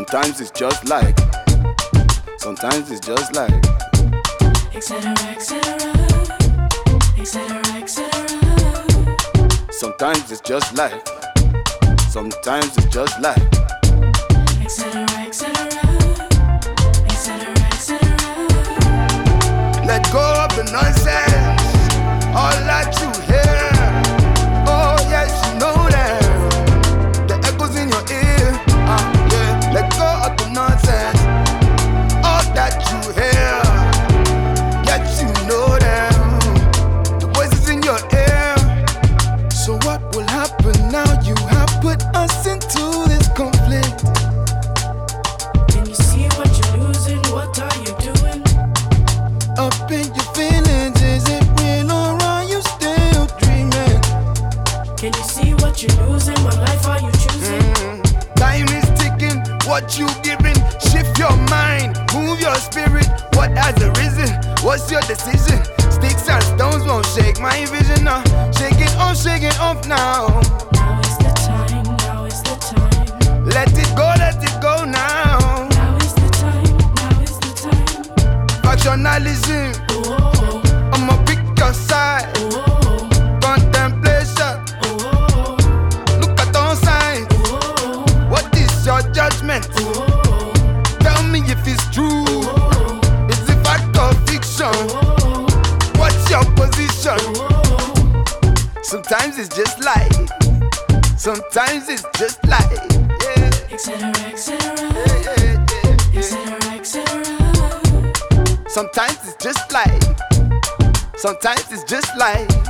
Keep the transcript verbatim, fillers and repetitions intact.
Sometimes it's just like, sometimes it's just like, etc, etc, etc, etc. Sometimes it's just like, sometimes it's just like, etc, etc, etc, etc. Let go of the nonsense, all that you hear. Oh yes, you know that. The echoes in your ear. Ah, yeah. Let go of the nonsense, all that you hear. Yes, you know that. The voices in your ear. So what will happen now? You have put us into this conflict. Can you see what you're losing? What are you doing? Up in your feelings, is it real or are you still dreaming? Can you see what you're losing? What life are you choosing? Mm. Time is ticking, what you giving? Shift your mind, move your spirit. What has arisen? What's your decision? Sticks and stones won't shake my vision now. Shake it off, shake it off now. Now is the time, now is the time. Let it go, let it go now. Now is the time, now is the time. Factionalism, Oh, I'ma pick your side. oh, Contemplation, oh, look at all sides. oh, What is your judgment? oh, Tell me if it's true. oh, Is it fact or fiction? oh, What's your position? oh. Sometimes it's just like, sometimes it's just like, yeah, Etc, etc, yeah, yeah, yeah. etc, et cetera. Sometimes it's just like, sometimes it's just like.